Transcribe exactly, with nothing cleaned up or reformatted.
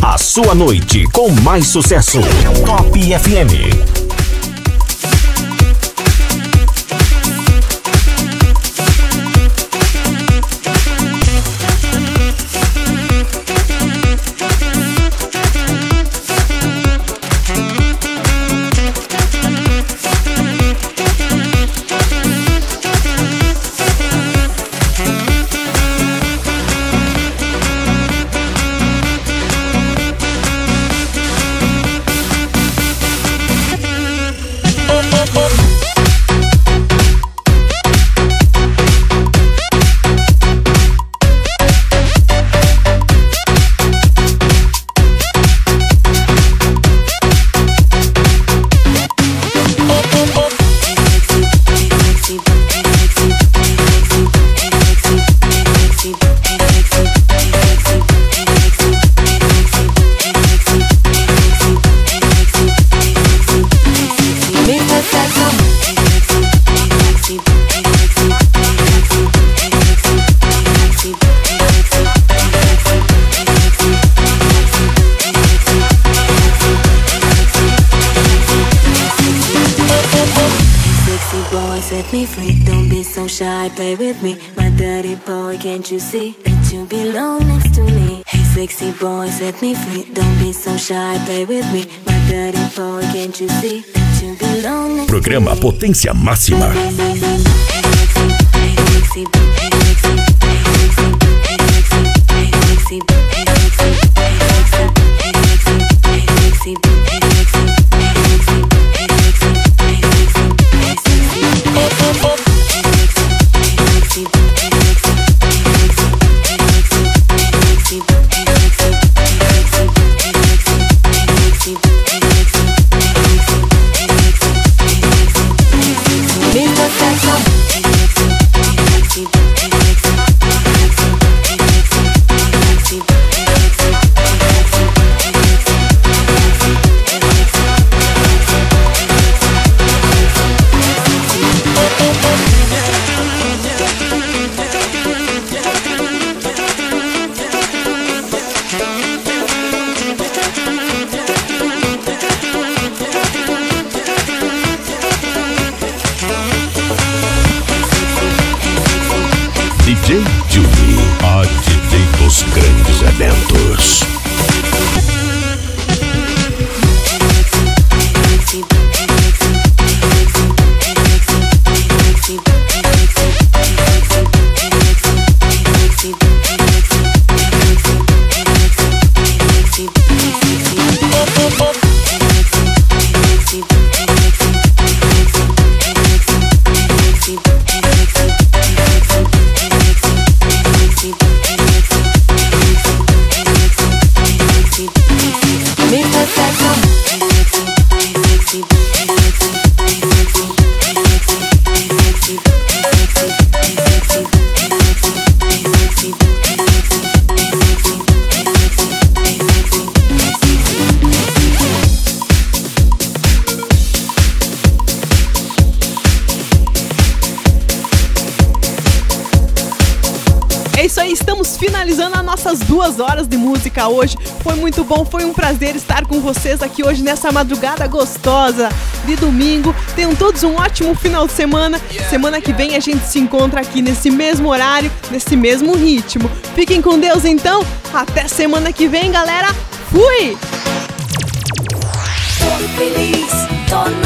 A sua noite com mais sucesso. Top F M. Play with me, my dirty boy, can't you see that you belong next to me? Hey sexy boy, set me free, don't be so shy, play with me, my dirty boy, can't you see that you belong next to me? Programa Potência Máxima. Hey sexy, hey sexy, hey sexy, hey sexy, hey sexy, hey sexy, hey sexy, hey sexy, hey sexy, hey sexy, hey sexy, hey sexy, hey sexy, hey sexy, hey sexy, hey sexy. D J Julie, a D J dos grandes eventos. É isso aí, estamos finalizando as nossas duas horas de música hoje. Foi muito bom, foi um prazer estar com vocês aqui hoje nessa madrugada gostosa de domingo. Tenham todos um ótimo final de semana. Semana que vem a gente se encontra aqui nesse mesmo horário, nesse mesmo ritmo. Fiquem com Deus então, até semana que vem, galera. Fui! Tô feliz, tô